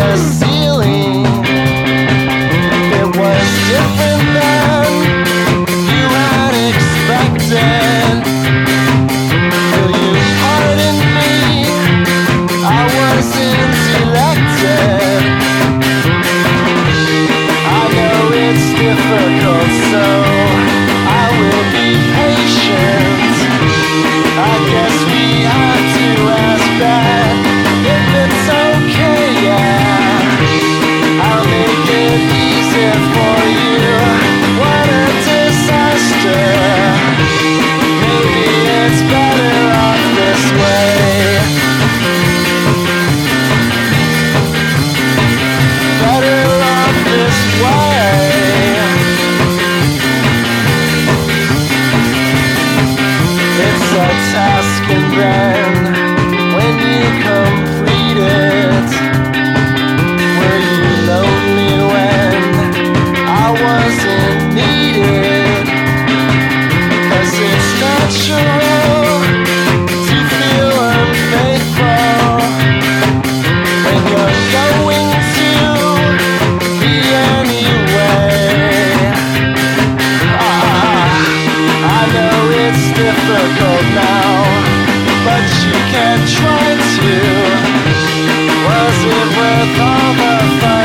the ceiling. It was different than you had expected. Will you pardon me? I wasn't elected. I know it's difficult, so I will be patient. I guess we have to ask that if it's okay, yeah. I'll make it easy for you. What a disaster. Maybe it's better off this way. Better off this way. It's a task, and then when you complete it, were you lonely when I wasn't needed? 'Cause it's natural to feel unfaithful when you're going to be anyway. I know it's difficult now, but you can try to. Was it worth all the fight?